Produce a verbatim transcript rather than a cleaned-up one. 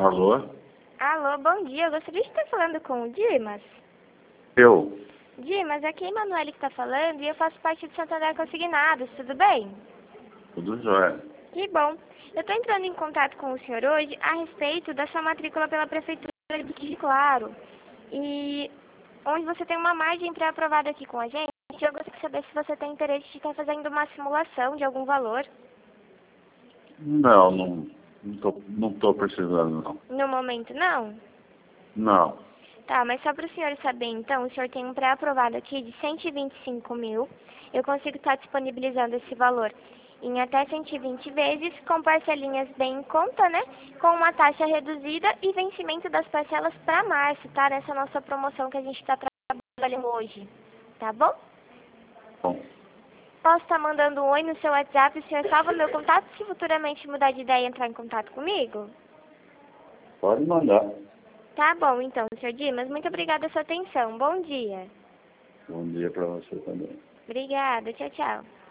Alô? Alô, bom dia. Eu gostaria de estar falando com o Dimas. Eu? Dimas, aqui é a Emanuele que está falando e eu faço parte do Santander Consignados, tudo bem? Tudo jóia. Que bom. Eu estou entrando em contato com o senhor hoje a respeito da sua matrícula pela Prefeitura de Claro. E onde você tem uma margem pré-aprovada aqui com a gente, eu gostaria de saber se você tem interesse de estar fazendo uma simulação de algum valor. Não, não, não tô, não tô precisando, não. No momento, não? Não. Tá, mas só para o senhor saber, então, o senhor tem um pré-aprovado aqui de cento e vinte e cinco mil. Eu consigo estar disponibilizando esse valor em até cento e vinte vezes, com parcelinhas bem em conta, né? Com uma taxa reduzida e vencimento das parcelas para março, tá? Nessa nossa promoção que a gente está trabalhando hoje. Tá bom? Bom, Posso estar mandando um oi no seu WhatsApp, o senhor salva meu contato se futuramente mudar de ideia e entrar em contato comigo? pode mandar. Tá bom, então, senhor Dimas. Muito obrigada pela sua atenção. Bom dia. Bom dia para você também. Obrigada. Tchau, tchau.